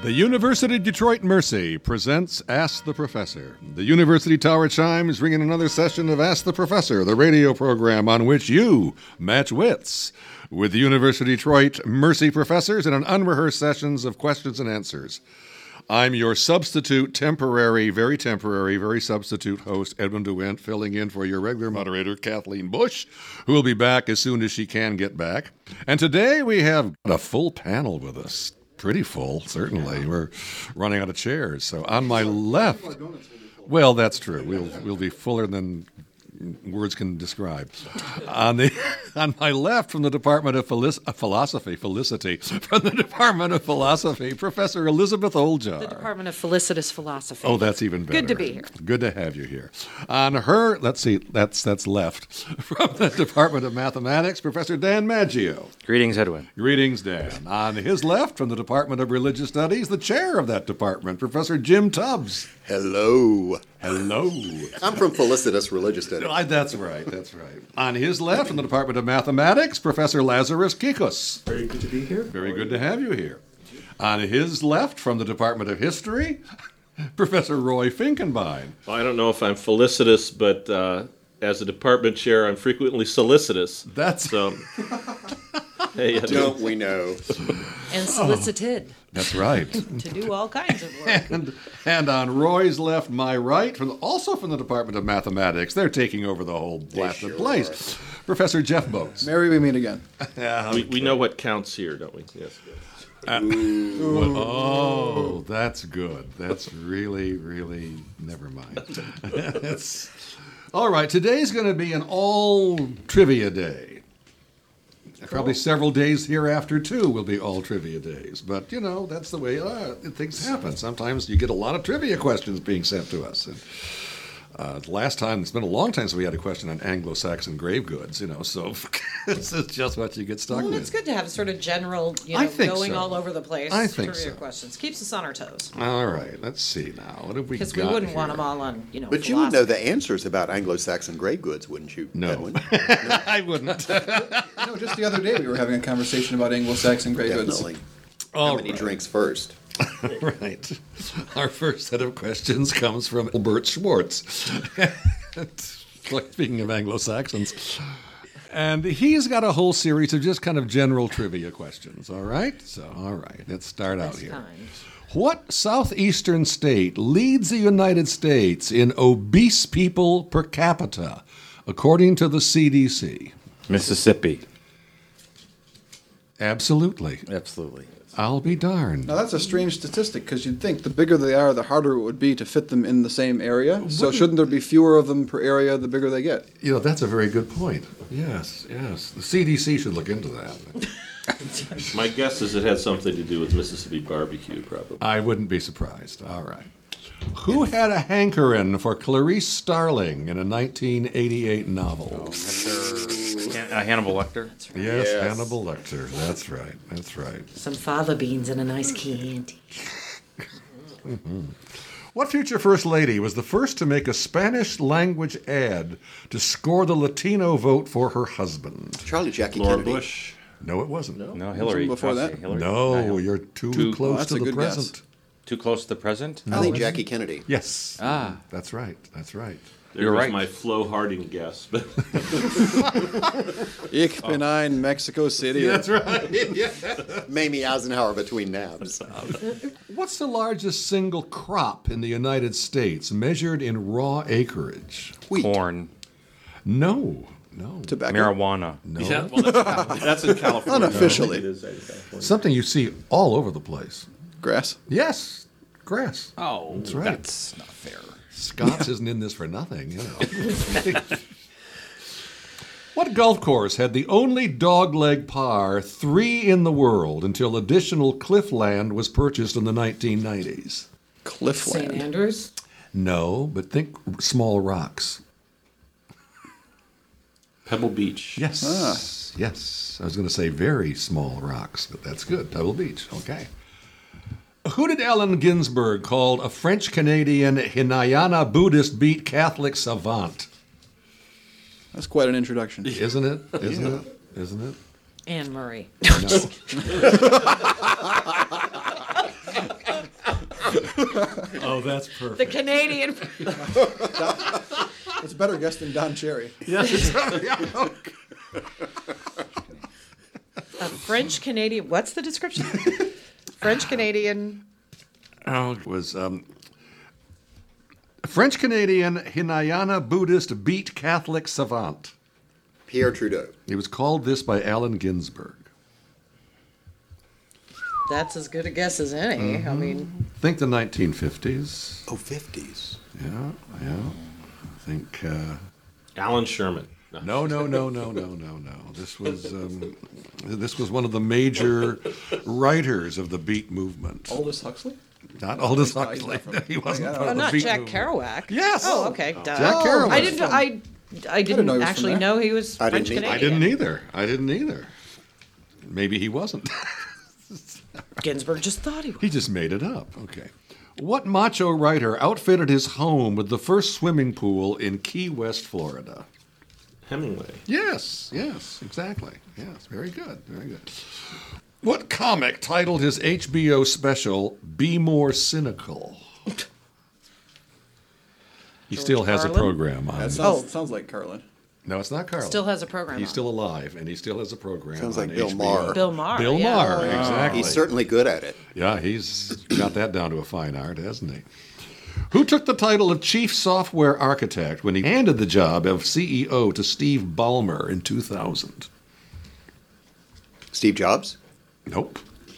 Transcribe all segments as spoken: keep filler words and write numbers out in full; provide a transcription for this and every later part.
The University of Detroit Mercy presents Ask the Professor. The University Tower chimes ring in another session of Ask the Professor, the radio program on which you match wits with the University of Detroit Mercy professors in an unrehearsed sessions of questions and answers. I'm your substitute, temporary, very temporary, very substitute host, Edwin DeWint, filling in for your regular moderator, Kathleen Bush, who will be back as soon as she can get back. And today we have a full panel with us. Pretty full, certainly. We're running out of chairs. So on my left, well, that's true. We'll we'll be fuller than words can describe. On the on my left, from the Department of Felic- Philosophy, Felicity, from the Department of Philosophy, Professor Elizabeth Oljar. The Department of Felicitous Philosophy. Oh, that's even better. Good to be here. Good to have you here. On her, let's see, that's that's left, from the Department of Mathematics, Professor Dan Maggio. Greetings, Edwin. Greetings, Dan. On his left, from the Department of Religious Studies, the chair of that department, Professor Jim Tubbs. Hello. Hello. I'm from Felicitous Religious Studies. Uh, That's right, that's right. On his left, from the Department of Mathematics, Professor Lazarus Kikos. Very good to be here. Very good to have you here. On his left, from the Department of History, Professor Roy Finkenbein. Well, I don't know if I'm felicitous, but uh, as a department chair, I'm frequently solicitous. That's so. Hey, I Don't we know? And solicited That's right. to do all kinds of work. And, and on Roy's left, my right, from the, also from the Department of Mathematics, they're taking over the whole blasted sure place. Professor Jeff Boats. Mary, we meet again. we, we know what counts here, don't we? Yes. What- oh, that's good. That's really, really, never mind. It's, all right, today's going to be an all trivia day. Probably several days hereafter, too, will be all trivia days. But, you know, that's the way uh, things happen. Sometimes you get a lot of trivia questions being sent to us. And uh, the last time, it's been a long time since we had a question on Anglo-Saxon grave goods, you know, so this is just what you get stuck Well, with. it's good to have sort of general, you I know, think going so. all over the place I think trivia so. questions. Keeps us on our toes. All right, let's see now. What have we got Because we wouldn't here? want them all on, you know, But you would know philosophy. the answers about Anglo-Saxon grave goods, wouldn't you, No. Edwin? I wouldn't. No, just the other day we were having a conversation about Anglo-Saxon grey goods. Definitely. All How many right. drinks first? Right. Our first set of questions comes from Albert Schwartz. Speaking of Anglo-Saxons. And he's got a whole series of just kind of general trivia questions, all right? So, all right, let's start out That's here. kind. What southeastern state leads the United States in obese people per capita, according to the C D C? Mississippi. Absolutely. Absolutely. I'll be darned. Now that's a strange statistic because you'd think the bigger they are, the harder it would be to fit them in the same area. So shouldn't there be fewer of them per area the bigger they get? You know, that's a very good point. Yes, yes. The C D C should look into that. My guess is it had something to do with Mississippi barbecue, probably. I wouldn't be surprised. All right. Who had a hankering for Clarice Starling in a nineteen eighty-eight novel? Han- uh, Hannibal Lecter. That's right. Yes, Yes. Hannibal Lecter. That's right. That's right. Some fava beans and a nice Chianti. What future First Lady was the first to make a Spanish language ad to score the Latino vote for her husband? Charlie Jackie Laura Kennedy. Bush. No, it wasn't. No, No, Hillary. before Let's that? see, Hillary. no you're too, Too- close Oh, that's to a the good guess. present. Too close to the present? I think Jackie Kennedy. Yes. Ah. That's right. That's right. There You're was right. my Flo Harding guess. But Ich bin ein Mexico City. That's right. Mamie Eisenhower between nabs. What's the largest single crop in the United States measured in raw acreage? Wheat. Corn. No. No. Tobacco. Marijuana. No. yeah, well, that's, that's in California. Unofficially. It is in California. Something you see all over the place. Grass. Yes. Grass. Oh, That's right. That's not fair. Scott's isn't in this for nothing, you know. What golf course had the only dogleg par three in the world until additional cliff land was purchased in the nineteen nineties? Saint Cliffland. Andrews. No, but think small rocks. Pebble Beach. Yes. Ah. Yes. I was going to say very small rocks, but that's good. Pebble Beach. Okay. Who did Allen Ginsberg call a French-Canadian Hinayana Buddhist beat Catholic savant? That's quite an introduction. Isn't it? Isn't it? Isn't it? Anne Murray. No. Oh, that's The perfect. Canadian. It's a better guess than Don Cherry. A French Canadian. What's the description? French Canadian. Oh, it was um, French Canadian Hinayana Buddhist beat Catholic savant. Pierre Trudeau. He was called this by Allen Ginsberg. That's as good a guess as any. I mean, Think the nineteen fifties. Oh, fifties. Yeah, yeah. I think. Uh, Alan Sherman. No, no, no, no, no, no, no. This was um, this was one of the major writers of the Beat movement. Aldous Huxley? Not Aldous No, he's Huxley. not from- He wasn't Oh, part oh, of the not Beat Jack movement. Kerouac. Yes. Oh, okay. Duh. Jack Kerouac. I didn't. know- I. I didn't, know he was from actually there. know he was I French didn't either. I Canadian. didn't either. I didn't either. Maybe he wasn't. Ginsburg just thought he was. He just made it up. Okay. What macho writer outfitted his home with the first swimming pool in Key West, Florida? Hemingway. Yes, yes, exactly. Yes, very good, very good. What comic titled his H B O special "Be More Cynical"? He still has Carlin? a program on. That sounds, Oh. sounds like Carlin. No, it's not Carlin. Still has a program He's on. still alive, and he still has a program. Sounds on like Bill H B O. Maher. Bill Maher. Bill yeah. Maher, exactly. He's certainly good at it. Yeah, he's got that down to a fine art, hasn't he? Who took the title of Chief Software Architect when he handed the job of C E O to Steve Ballmer in two thousand? Steve Jobs? Nope.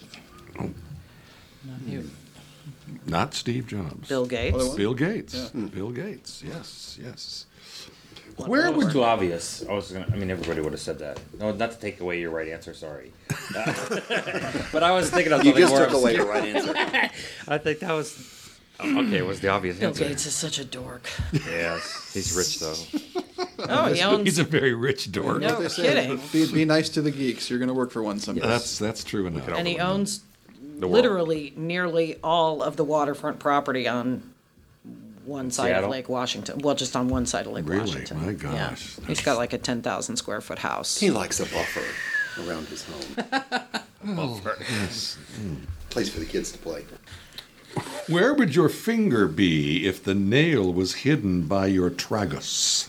You- Not Steve Jobs. Bill Gates. Other one? Bill Gates. Bill Gates. Yes, yes. Where would Too obvious. I was gonna. I mean, everybody would have said that. No, not to take away your right answer. Sorry, but I was thinking of You something just more took away your obscure. right answer. I think that was oh, okay. It was the obvious Bill answer. Gates is such a dork. Yes, he's rich though. Oh, he owns. he's a very rich dork. No They say, kidding. Be, be nice to the geeks. You're going to work for one someday. That's that's true enough. And he owns The world. literally nearly all of the waterfront property on one side Seattle? of Lake Washington. Well, just on one side of Lake Really? Washington. My gosh. Yeah. He's got like a ten thousand square foot house. He likes a buffer around his home. Yes. Place for the kids to play. Where would your finger be if the nail was hidden by your tragus?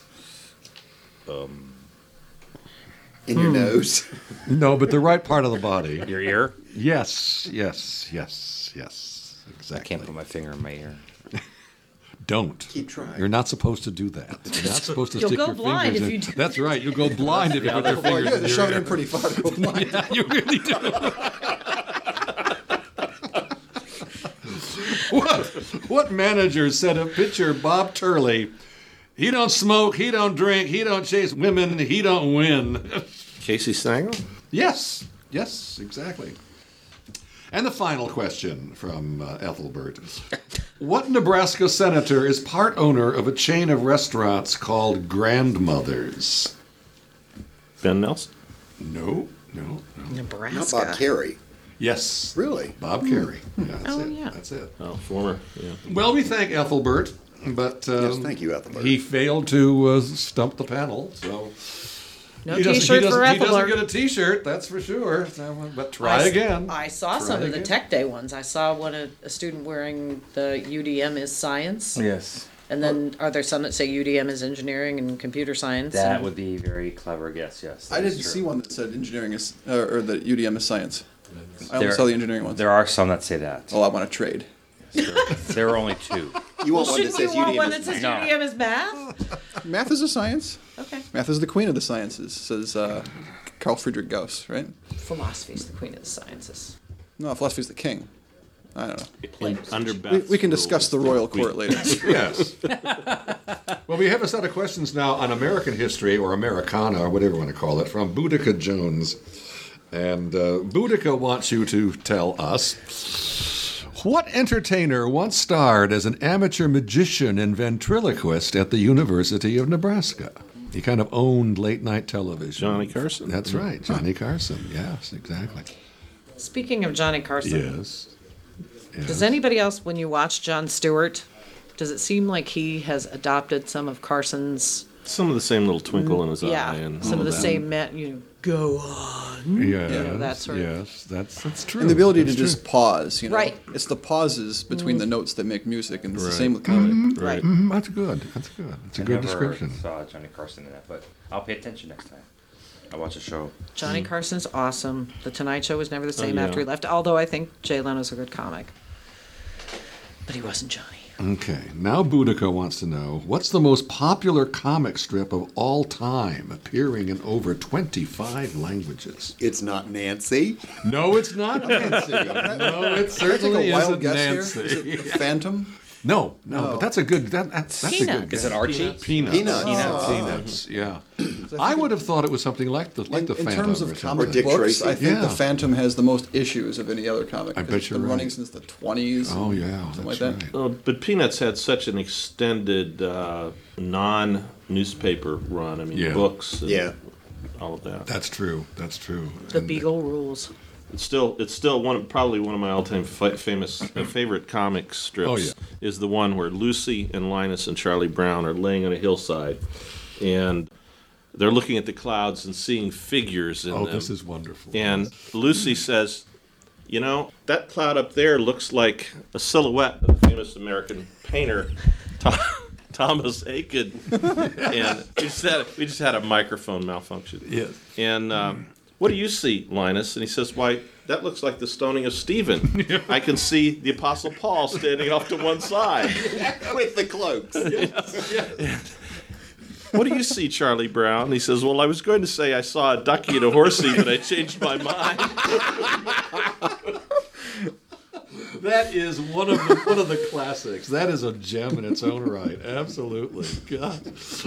In your nose. No, but the right part of the body. Your ear? Yes, yes, yes, yes. I Exactly. can't put my finger in my ear. Don't. Keep trying. You're not supposed to do that. You're not supposed to You'll stick go your blind fingers if in. you do That's right. You'll go blind if you put your Boy, fingers you had in to your shove it ear. in pretty far to go blind. Yeah, you really do. what, what manager said of pitcher Bob Turley, he don't smoke, he don't drink, he don't chase women, he don't win? Casey Stengel? Yes, yes, exactly. And the final question from uh, Ethelbert. What Nebraska senator is part owner of a chain of restaurants called Grandmother's? Ben Nelson? No, no, no. Not Nebraska. Bob Carey. Yes. Really? Bob Carey. Yeah, that's Oh, it. yeah. That's it. Oh, former. Yeah. Well, we thank Ethelbert, but um, Yes, thank you, Ethelbert. he failed to uh, stump the panel, so No he doesn't, he T-shirt doesn't, for he doesn't Ethelbert. get a T-shirt, that's for sure. So, but try I s- again. I saw Try some of the again. Tech Day ones. I saw one a, a student wearing the U D M is science, Yes, and then are there some that say U D M is engineering and computer science? that and- would be very clever guess. Yes, I that is didn't true. see one that said engineering is, uh, or that U D M is science. I only There- saw the engineering ones. There are some that say that. Oh, I want to trade. There are only two. You want Well, one that shouldn't you says want U D M one is that says No. U D M is math? Math is a science. Okay. Math is the queen of the sciences, says uh, Carl Friedrich Gauss, right? Philosophy is the queen of the sciences. No, philosophy is the king. I don't know. In, under We, Beth's we can discuss the rules, royal we- court later. Yes. Well, we have a set of questions now on American history, or Americana, or whatever you want to call it, from Boudica Jones. And uh, Boudica wants you to tell us, what entertainer once starred as an amateur magician and ventriloquist at the University of Nebraska? He kind of owned late-night television. Johnny Carson. That's right, Johnny Carson. Yes, exactly. Speaking of Johnny Carson, Yes. does anybody else, when you watch Jon Stewart, does it seem like he has adopted some of Carson's Some of the same little twinkle in his Yeah, eye. And some all of the that. same, me- you know, go on. Yes, know, that sort of- yes, that's that's true. And the ability That's to true. just pause, you know. Right. It's the pauses between the notes that make music, and it's Right. the same with comedy. Right. Mhm, that's good. That's good. It's a I good never description. saw Johnny Carson in that, but I'll pay attention next time. I'll watch a show. Johnny Carson's awesome. The Tonight Show was never the same yeah. after he left, although I think Jay Leno's a good comic. But he wasn't Johnny. Okay, now Boudica wants to know, what's the most popular comic strip of all time, appearing in over twenty-five languages? It's not Nancy. No, it's not Nancy. No, it Can I take certainly a wild isn't guess Nancy. here? Is it Phantom? No, no, No. but that's a good. That, that's that's a good Peanuts. guess. Is it Archie? Peanuts. Peanuts. Peanuts. Peanuts. Yeah. I would have thought it was something like the like In, the in Phantom terms or of something. comic Or Dick books, Tracy. I think Yeah. the Phantom has the most issues of any other comic. I 'cause bet it's you're been running right. since the twenties. Oh yeah, Something that's like that. right. Uh, but Peanuts had such an extended uh, non-newspaper run. I mean, Yeah. books. And Yeah. all of that. That's true. That's true. The And- Beagle rules. It's still, it's still one, of, probably one of my all-time fi- famous, uh, favorite comic strips. Oh, yeah. Is the one where Lucy and Linus and Charlie Brown are laying on a hillside, and they're looking at the clouds and seeing figures in Oh, them. this is wonderful. And Lucy says, "You know, that cloud up there looks like a silhouette of the famous American painter, Tom, Thomas Aiken." And we just, had, we just had a microphone malfunction. Yes. And um, what do you see, Linus? And he says, "Why, that looks like the stoning of Stephen. I can see the Apostle Paul standing off to one side." With the cloaks. "What do you see, Charlie Brown?" And he says, "Well, I was going to say I saw a ducky and a horsey, but I changed my mind." That is one of the one of the classics. That is a gem in its own right. Absolutely. God.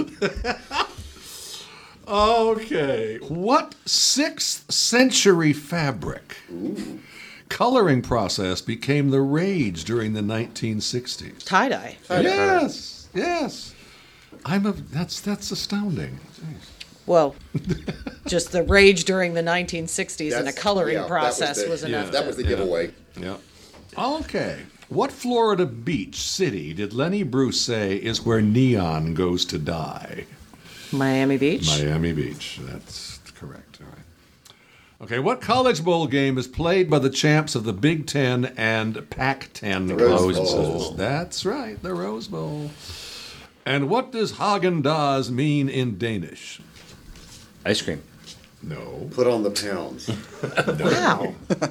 Okay. What sixth century fabric coloring process became the rage during the nineteen sixties? Tie-dye. Yes. Yes. I'm a that's that's astounding. Well, just the rage during the nineteen sixties and a That's- coloring yeah, that was process the- was, enough That to... was the giveaway. Yeah. Okay. What Florida beach city did Lenny Bruce say is where neon goes to die? Miami Beach? Miami Beach. That's correct. All right. Okay. What college bowl game is played by the champs of the Big Ten and Pac ten Rose conferences? Bowl. That's right. The Rose Bowl. And what does Haagen-Dazs mean in Danish? Ice cream. No. Put on the pounds. Wow.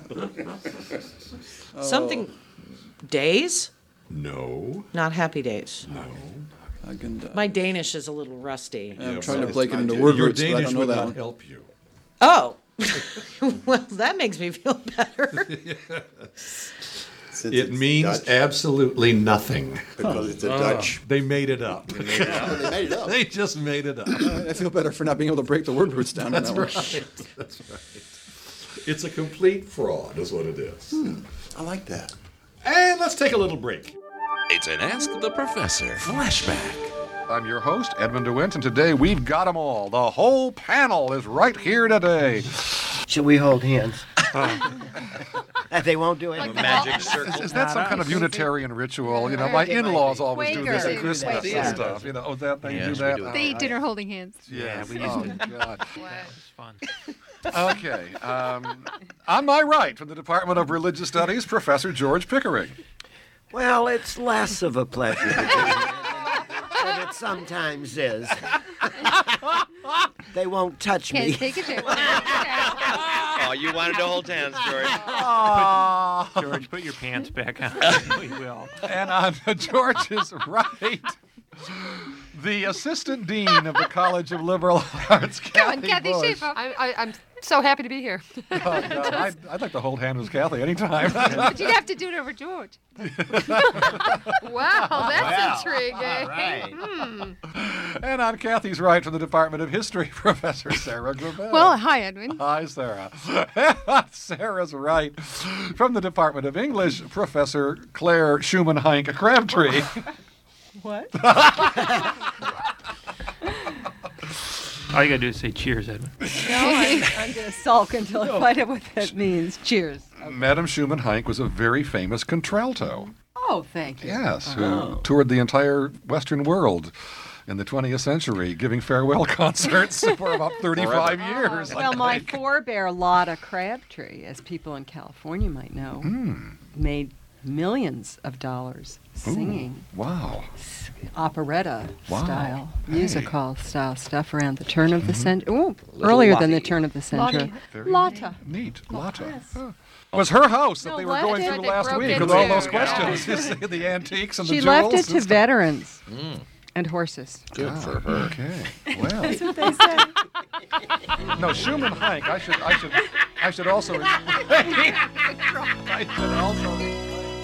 Something... Days? No. Not happy days. No. Haagen-Dazs. My Danish is a little rusty. I'm Yeah, trying but to break it it's into not word Your roots, but I Danish don't know would that not one. help you. Oh! Well, that makes me feel better. Since It it's means Dutch, absolutely nothing. because it's a Dutch. They made it up. They made it up. They just made it up. I feel better for not being able to break the word roots down. That's on that right. That's right. It's a complete fraud, is what it is. I like that. And let's take a little break. It's an Ask the Professor flashback. I'm your host, Edmund DeWint, and today we've got them all. The whole panel is right here today. Should we hold hands? That they won't do it. Magic circle. Is that some kind of Unitarian ritual? You know, my in-laws always do this at Quaker. Christmas Yeah. and stuff. You know, oh, that they Yes, do we that. do it. They Oh, eat dinner holding hands. Yeah, we oh, used God. It's fun. Okay. Um, on my right, from the Department of Religious Studies, Professor George Pickering. Well, it's less of a pleasure to do it than it sometimes is. They won't touch Can't me. take it there. Oh, you wanted to hold hands, George. George, put your pants back on. We will. And on George's right, the Assistant Dean of the College of Liberal Arts, Come on, Kathy Kathy Bush. Schaefer. I, I, I'm so happy to be here. Oh, God, I'd, I'd like to hold hands with Kathy anytime. But you'd have to do it over George. Wow, that's intriguing. Hmm. And on Kathy's right, from the Department of History, Professor Sarah Grabell. Well, hi, Edwin. Hi, Sarah. And on Sarah's right, from the Department of English, Professor Claire Schumann-Heinck Crabtree. What? All you gotta do is say cheers, Edwin. No, I'm, I'm going to sulk until I find out what that means. Cheers. Madame Schumann-Heinck was a very famous contralto. Oh, thank you. Yes, who toured the entire Western world in the twentieth century, giving farewell concerts for about thirty-five years. Well, my forebear, Lotta Crabtree, as people in California might know, Mm. made millions of dollars singing. Ooh, wow. Operetta Wow. style, Hey. music hall style stuff around the turn of the Mhm. century. Oh, Little earlier than the Lottie. turn of the century. Very Lotta. Neat. Lotta. Huh. It was her house that No, they were left going it, through they last broke week it with all too. those Yeah. questions. You see, the antiques and She the jewels. left it and to stuff. veterans Mm. and horses. Good Ah, for her. Okay. Well. That's what they say. No, Schumann Hike. I should. I should. I should also. I should also.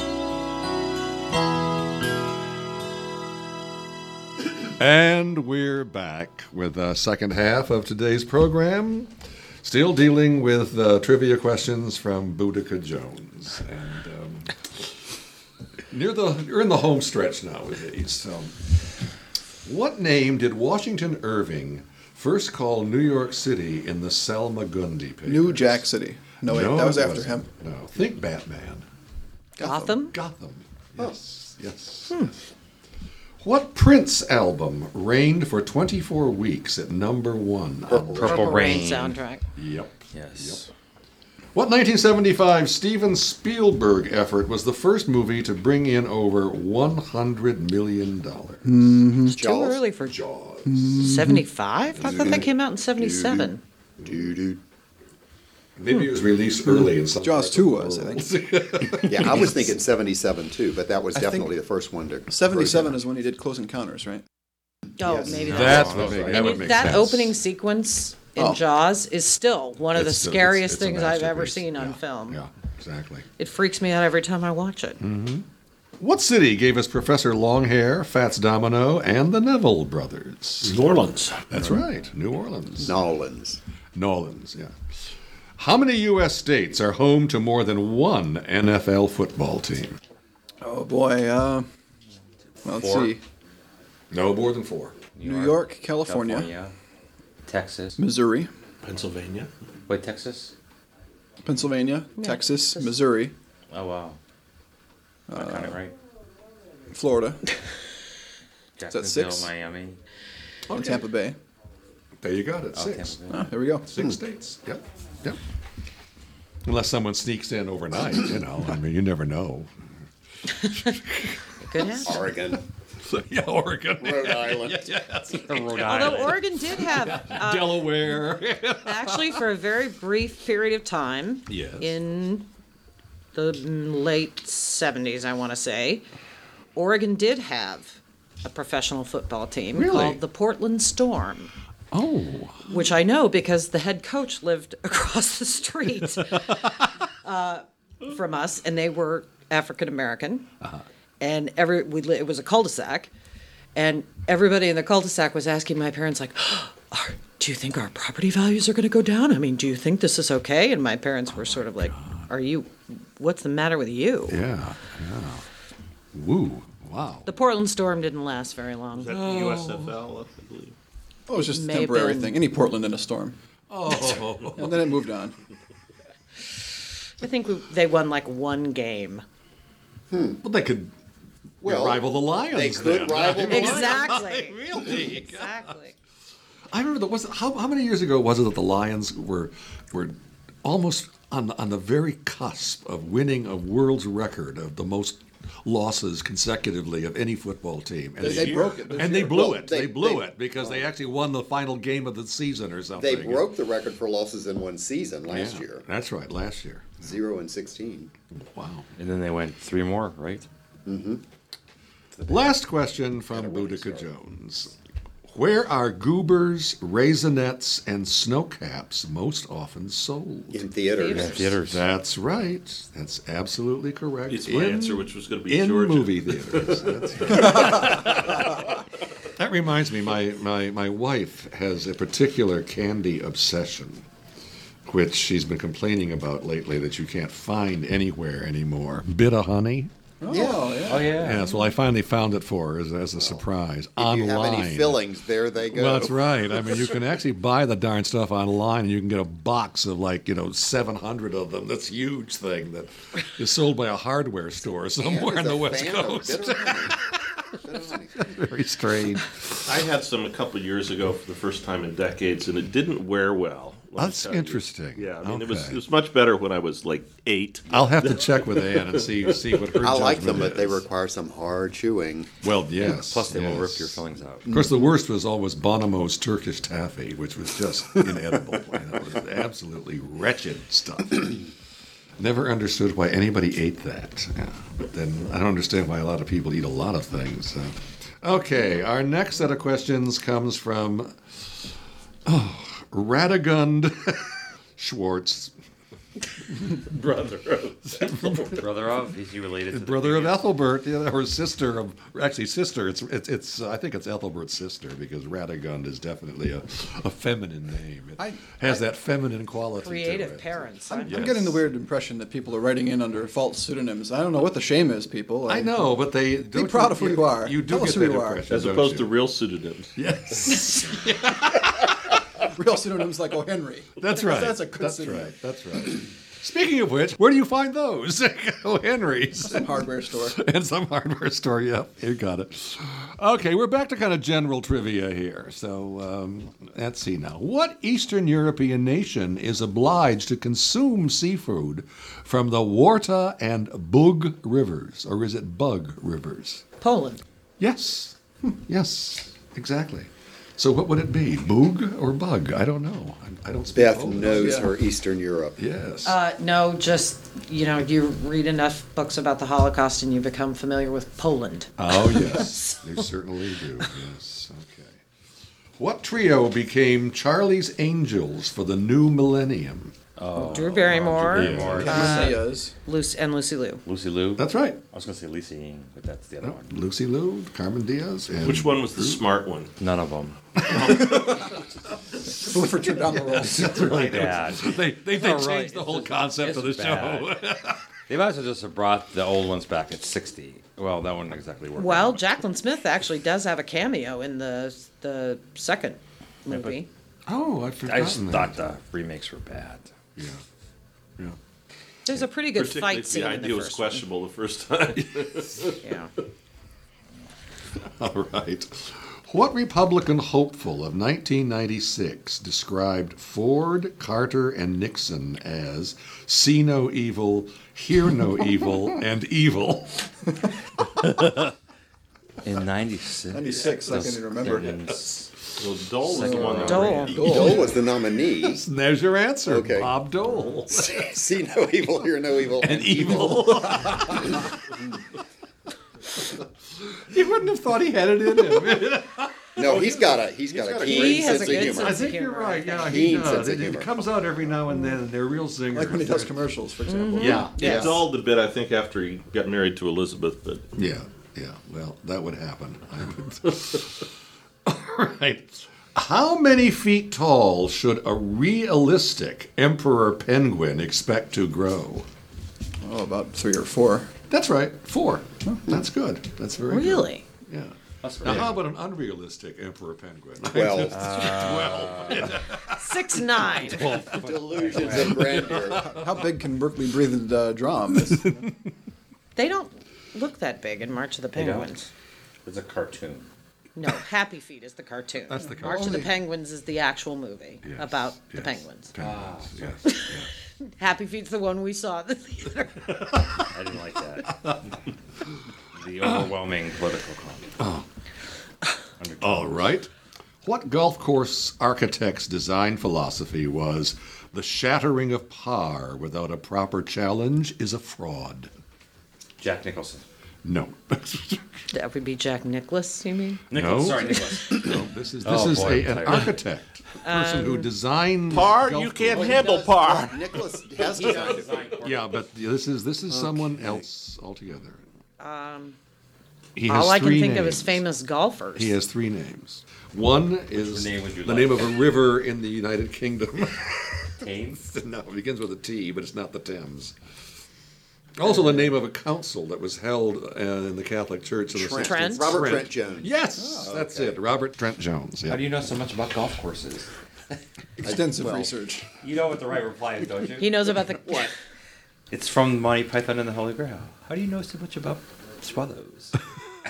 And we're back with the second half of today's program. Still dealing with uh, trivia questions from Boudica Jones. And um, near the, you're in the home stretch now with these. So, what name did Washington Irving first call New York City in the Selma Gundy papers? New Jack City. No, wait, that was it after wasn't. him. No, think Batman. Gotham? Gotham. Yes, yes. yes. What Prince album reigned for twenty-four weeks at number one? Purple, Purple Rain. soundtrack. Yep. Yes. Yep. What nineteen seventy-five Steven Spielberg effort was the first movie to bring in over one hundred million dollars? Mm-hmm. It's too early for Jaws. seventy-five? I thought that came out in seventy-seven. Doo-doo. Maybe it was released early in some Jaws parts two of was, the I world. think. Yeah, I was thinking seventy-seven too, but that was I think definitely the first one to. seventy-seven is when he did Close Encounters, right? Oh, Yes. maybe That's that's what right. maybe, And that would it- make that sense. opening sequence in Oh. Jaws is still one of the It's still- scariest it's- it's a things I've ever masterpiece. seen on Yeah, film. Yeah, exactly. It freaks me out every time I watch it. Mm-hmm. What city gave us Professor Longhair, Fats Domino, and the Neville brothers? New Orleans. That's right, New Orleans. Nolans. Nolans, yeah. How many U S states are home to more than one N F L football team? Oh boy. Uh, well, let's Four. see. No more than four. New York, California, California, Texas. Missouri, Pennsylvania. Wait, Texas? Pennsylvania, Yeah, Texas, just- Missouri, Oh, wow. I got it right. Florida, Jacksonville, six? Miami. and Tampa Bay. There you got it, Oh, six. Tampa Bay. Ah, there we go. Six states. Yep, yep. Unless someone sneaks in overnight, you know. I mean, you never know. Good happen. Oregon. So, yeah, Oregon. Rhode Island. Rhode Although Island. Oregon did have, uh, Delaware. actually for a very brief period of time, Yes. in the late seventies, I want to say, Oregon did have a professional football team Really? called the Portland Storm, Oh. which I know because the head coach lived across the street uh, from us, and they were African American, and every we li- it was a cul-de-sac, and everybody in the cul-de-sac was asking my parents like, "Are- "Do you think our property values are going to go down? I mean, do you think this is okay?" And my parents were sort of like, "Are you? What's the matter with you?" Yeah, yeah. Woo. Wow. The Portland Storm didn't last very long. Is that the U S F L, I believe? Oh, it was just a May have temporary been- thing. Any Portland in a storm. Oh. And then it moved on. I think we, they won like one game. Well, they could Well, rival the Lions. they could then. rival the Exactly. Really? Exactly. I remember that was how how many years ago was it that the Lions were were almost on on the very cusp of winning a world's record of the most losses consecutively of any football team, and They, they broke it. this and they year. blew Well, it. they- They, blew they- it because they actually won the final game of the season or something. They broke the record for losses in one season last Yeah, year. That's right, last year. Zero and sixteen. Wow. And then they went three more, right? Last question from Boudica Jones. Where are goobers, raisinets, and snowcaps most often sold? In theaters. Theaters. Theaters. That's right. That's absolutely correct. It's my answer, which was gonna be in Georgia. movie theaters. That's right. That reminds me, my, my, my wife has a particular candy obsession, which she's been complaining about lately that you can't find anywhere anymore. Bit of honey. Oh, yeah. Oh, yeah. Yes, well, I finally found it for her as, as a surprise If online. you have any fillings, there they go. Well, that's right. I mean, you can actually buy the darn stuff online, and you can get a box of like you know seven hundred of them. That's a huge thing that is sold by a hardware store somewhere Ann on is the a West fan of Coast. bitter honey. Very strange. I had some a couple of years ago for the first time in decades, and it didn't wear well. let me That's tell you. interesting. Yeah, I mean, it was Okay. it was much better when I was like eight. I'll have to check with Ann and see see what her I like them, judgment but they is. require some hard chewing. Well, yes. Plus, they will yes. rip your fillings out. Of course, the worst was always Bonomo's Turkish taffy, which was just inedible. You know, it was absolutely wretched stuff. Never understood why anybody ate that. Yeah, but then I don't understand why a lot of people eat a lot of things. So. Okay, our next set of questions comes from oh, Radagund Schwartz. Brother of Brother of? Is he related to the Brother of biggest? Ethelbert, yeah, or sister of, actually sister. It's it's it's. I think it's Ethelbert's sister because Radagund is definitely a, a feminine name. It I- has that feminine quality. Creative to it. parents. I'm, aren't I'm Yes. getting the weird impression that people are writing in under false pseudonyms. I don't know what the shame is, people. I know, but they don't proud of who you are. You do Tell us get who that you are. impression, as don't opposed you? to real pseudonyms. Yes, Real pseudonyms like O. Henry. that's right. That's a good That's pseudonym. right. That's right. Speaking of which, where do you find those? Oh, Henry's. Hardware store. And some hardware store, yep, you got it. Okay, we're back to kind of general trivia here. So um, let's see now. What Eastern European nation is obliged to consume seafood from the Warta and Bug rivers? Or is it Bug rivers? Poland. Yes, Hmm, yes, exactly. So what would it be, Bug or Bug? I don't know. I, I don't speak Beth Polish. knows Yeah. her Eastern Europe. Yes. Uh, no, just, you know, you read enough books about the Holocaust and you become familiar with Poland. Oh, yes. They certainly do. Yes. Okay. What trio became Charlie's Angels for the new millennium? Drew Barrymore, Drew Barrymore. uh, Cameron Diaz. Lucy, and Lucy Liu. Lucy Liu? That's right. I was going to say Lisa Ying, but that's the other one. Lucy Liu, Carmen Diaz. And Which one was the smart one? None of them. Clifford down the road. Really bad. They, they, they All changed right. the whole It's- concept of the it's bad. show. They might as well just have brought the old ones back at sixty. Well, that wouldn't exactly work. Well, Jacqueline Smith actually does have a cameo in the the second movie. Oh, I've forgotten I just that. thought the remakes were bad. Yeah. Yeah. There's a pretty good Particularly fight if scene the in the idea was first one. questionable the first time. Yeah. All right. What Republican hopeful of nineteen ninety-six described Ford, Carter, and Nixon as see no evil, hear no evil, and evil? In ninety-six. ninety-six, I can remember. Well, Dole was the one that Dole. ran. Dole was the nominee. And there's your answer. Okay. Bob Dole. See no evil, hear no evil, And evil. You wouldn't have thought he had it in him. No, he's got a he's got a He keen has sense a of good humor. sense I think of you're humor, right. I Yeah, think. he Keen does. sense of It, it humor. comes out every now and then, and they're real singers. Like when he does commercials, for example. Yeah. He Yes. dulled a bit, I think, after he got married to Elizabeth, but Yeah, yeah. Well, that would happen. I would. All right. How many feet tall should a realistic emperor penguin expect to grow? Oh, about three or four. That's right, four. That's good. That's very good. Really? Yeah. That's Now, big. how about an unrealistic emperor penguin? Well, Six nine. delusions of grandeur. How big can Berkeley breathed uh, drum? It's- They don't look that big in March of the They don't? Penguins. It's a cartoon. No, Happy Feet is the cartoon. That's the March of the cartoon. Penguins is the actual movie Yes, about the yes, penguins. Penguins, yes, yes. Happy Feet's the one we saw at the theater. I didn't like that. The overwhelming political comment. Undertone. All right. What golf course architect's design philosophy was the shattering of par without a proper challenge is a fraud? Jack Nicholson. No. That would be Jack Nicklaus, you mean? Nicholas. No. Sorry, Nicholas. No, this is this Oh, is boy, a, an I'm tired. architect, person who designed par, golf you can't course. handle par. Nicholas has designed it. Yeah, but this is this is someone else altogether. Um, He has all I can three think of names. is famous golfers. He has three names. One is name would you the like? name of a river in the United Kingdom. Thames. No, it begins with a T, but it's not the Thames. Also, the name of a council that was held uh, in the Catholic Church in the Trent. Trent? Robert Trent Jones. Yes, that's it. Robert Trent Jones. How Yeah. do you know so much about golf courses? Extensive well, research. You know what the right reply is, don't you? He knows about the what? It's from Monty Python and the Holy Grail. How do you know so much about swallows?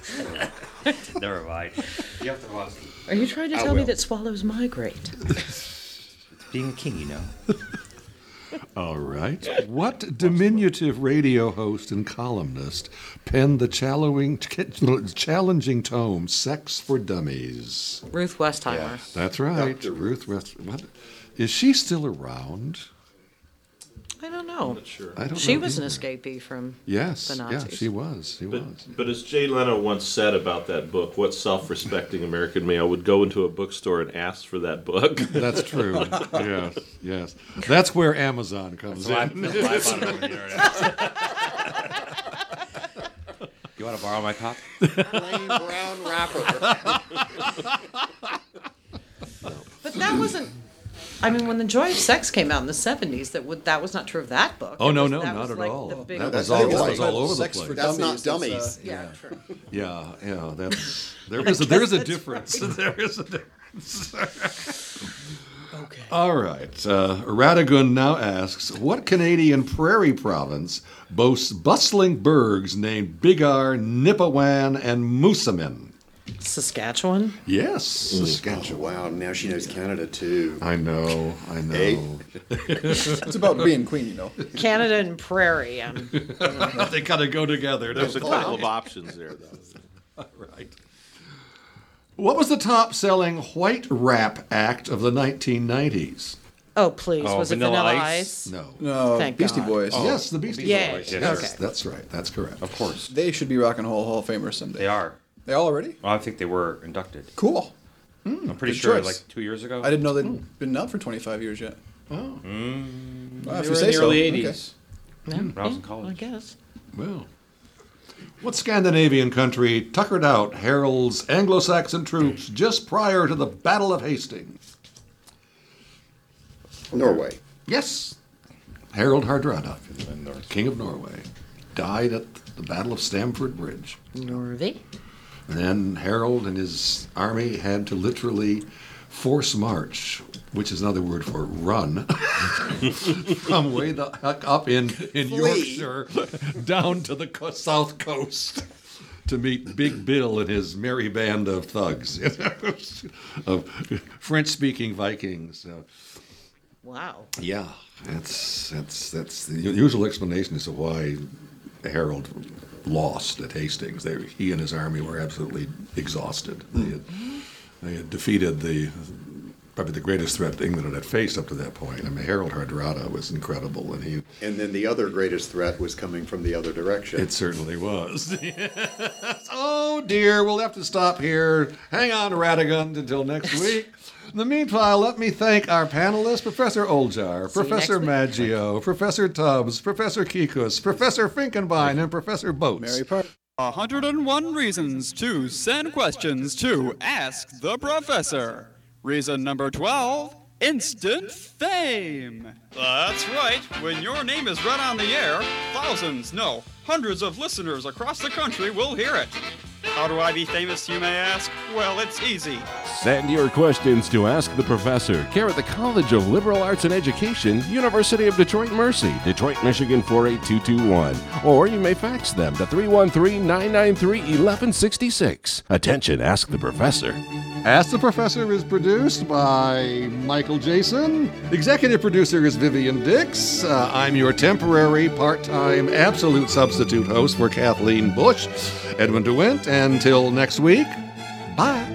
Never mind. You have to pause. Are you trying to I tell me will. that swallows migrate? Being a king, you know. All right. What diminutive radio host and columnist penned the challenging, challenging tome "Sex for Dummies"? Ruth Westheimer. That's right. Doctor Ruth West. What? Is she still around? I don't know. Sure. I don't She know was an either. escapee from Yes. the Yeah, Nazis. she was. She was. But, but as Jay Leno once said about that book, what self-respecting American male would go into a bookstore and ask for that book? That's true. Yes, yes. That's where Amazon comes That's in. why I- that's why I bought it over the internet. You want to borrow my copy? Plain brown wrapper. But that wasn't. I mean, when The Joy of Sex came out in the seventies, that would that was not true of that book. Oh, It no, was- no, that not was at like all. the big- That That's was all, not that right. was all over the Sex place. for That's not Dummies, dummies. it's, uh, Yeah, true. Yeah, yeah. That's there is a, there is a difference. There is a difference. Okay. All right. Uh, Radigan now asks, what Canadian prairie province boasts bustling burgs named Bigar, Nipawin, and Moosomin? Saskatchewan. Yes, Oh, Saskatchewan. wow, now she knows Canada too. I know, I know. Hey. It's about being queen, you know. Canada and prairie. Um, They kind of go together. There's a don't couple of options there, though. they? Right. What was the top-selling white rap act of the nineteen nineties? oh, please. Oh, was it Vanilla Vanilla Ice? Ice? No. No, Thank Beastie God. Boys. Yes, the Beastie Yeah. Boys. Yes. Yes, Okay. that's right. That's correct. Of course. They should be Rock and Roll Hall of Famers someday. They are. They all already? Well, I think they were inducted. Cool. I'm pretty good sure choice. like two years ago. I didn't know they'd been out for twenty-five years yet. Oh, Wow, They if were you in say the so. early Okay. eighties. No? When I was in Yeah, college. I guess. well. What Scandinavian country tuckered out Harold's Anglo-Saxon troops just prior to the Battle of Hastings? Norway. Yes. Harold Hardrada, King of Norway, died at the Battle of Stamford Bridge. Norway. And then Harold and his army had to literally force march, which is another word for run, from way the heck up in, in Yorkshire down to the co- south coast to meet Big Bill and his merry band of thugs, of French-speaking Vikings. Uh, Wow. yeah, that's that's that's the usual explanation as to why Harold lost at Hastings. They, he and his army were absolutely exhausted. They had, they had defeated the probably the greatest threat England had faced up to that point. I mean, Harold Hardrada was incredible, and he And then the other greatest threat was coming from the other direction. it certainly was. Yes. Oh dear, we'll have to stop here. Hang on, Radigan, until next week. In the meanwhile, let me thank our panelists, Professor Oljar, See you Professor next week. Maggio, Professor Tubbs, Professor Kikus, Professor Finkenbein, and Professor Boats. Mary Part. one hundred and one reasons to send questions to Ask the Professor. Reason number twelve, instant fame. That's right. When your name is read on the air, thousands, no, hundreds of listeners across the country will hear it. How do I be famous, you may ask? Well, it's easy. Send your questions to Ask the Professor, care at the College of Liberal Arts and Education, University of Detroit Mercy, Detroit, Michigan four eight two two one. Or you may fax them to three one three, nine nine three, one one six six. Attention, Ask the Professor. Ask the Professor is produced by Michael Jason. Executive producer is Vivian Dix. Uh, I'm your temporary, part-time, absolute substitute host for Kathleen Bush, Edwin DeWint. Until next week, bye.